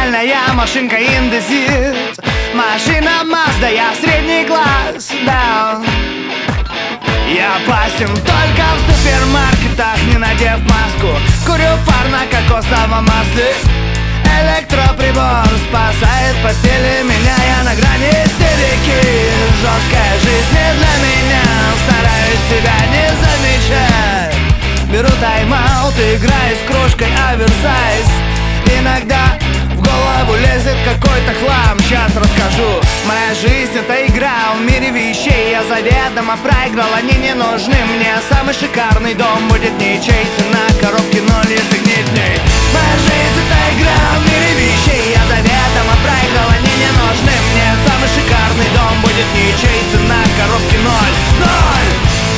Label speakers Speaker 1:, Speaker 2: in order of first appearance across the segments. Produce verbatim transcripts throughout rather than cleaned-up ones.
Speaker 1: Нормальная машинка индезит, машина Mazda, я средний класс, да. Я опасен только в супермаркетах, не надев маску. Курю пар на кокосовом масле. Электроприбор спасает постели меня, я на грани истерики. Жесткая жизнь не для меня, стараюсь себя не замечать. Беру тайм-аут, играю с кружкой оверсайз. Иногда в голову лезет какой-то хлам, сейчас расскажу. Моя жизнь это игра, в мире вещей я заведомо проиграл. Они не нужны мне, самый шикарный дом будет ничей. Цена коробки ноль, если гнить в ней. Моя жизнь это игра, в мире вещей я заведомо проиграл. Они не нужны мне, самый шикарный дом будет ничей. Цена коробки ноль, ноль.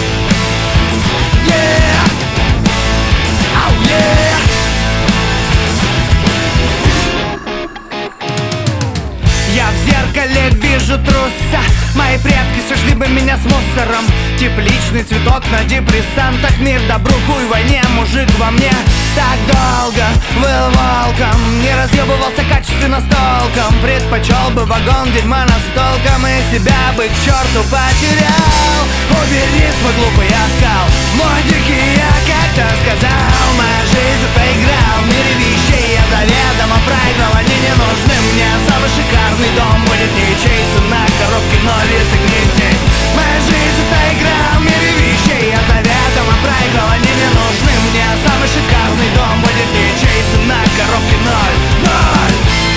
Speaker 1: Yeah! Oh yeah! Я в зеркале вижу труса. Мои предки сожгли бы меня с мусором. Тепличный цветок на депрессантах. Мир добру, хуй войне, мужик во мне так долго был волком. Не разъебывался качественно с толком. Предпочел бы вагон дерьма настолком. И себя бы к черту потерял. Убери свой глупый оскал, мой дикий я как-то сказал. Моя жизнь это игра, в мире вещей я заведомо проиграл. Они не нужны мне, самый шикарный дом будет ничей. Цена коробки ноль, если гнить в ней. Моя жизнь это игра, в мире вещей я заведомо проиграл. Они не нужны мне, самый шикарный дом будет ничей. Цена коробки ноль, ноль.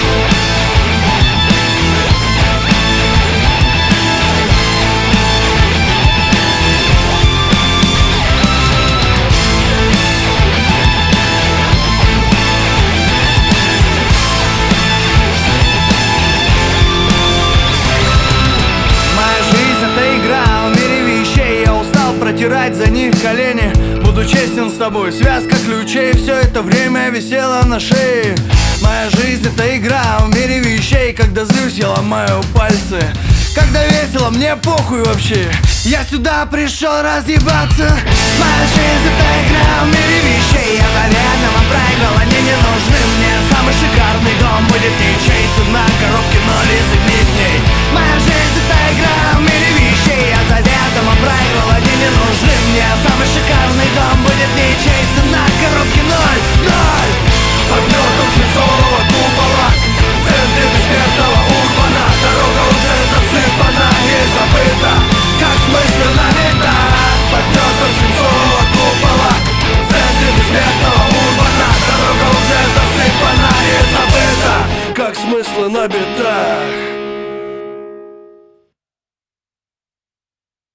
Speaker 1: Протирать за них колени. Буду честен с тобой, связка ключей все это время висела на шее. Моя жизнь это игра, в мире вещей. Когда злюсь, я ломаю пальцы. Когда весело, мне похуй вообще. Я сюда пришел разъебаться. Моя жизнь это игра, в мире вещей я заведомо проиграл. Они не нужны мне, самый шикарный дом будет ничей. Цена коробки ноль, если гнить в ней. Моя жизнь это игра, в мире вещей я заведомо проиграл. Они не нужны мне, самый шикарный дом будет ничей. Цена коробки ноль, ноль.
Speaker 2: Под мертвым свинцового купола, в центре бессмертного урбана. Дорога уже засыпана и забыта, как смысленно летать. Под мертвым свинцового купола, в центре бессмертного урбана. Дорога уже засыпана и забыта, как смысленно летать.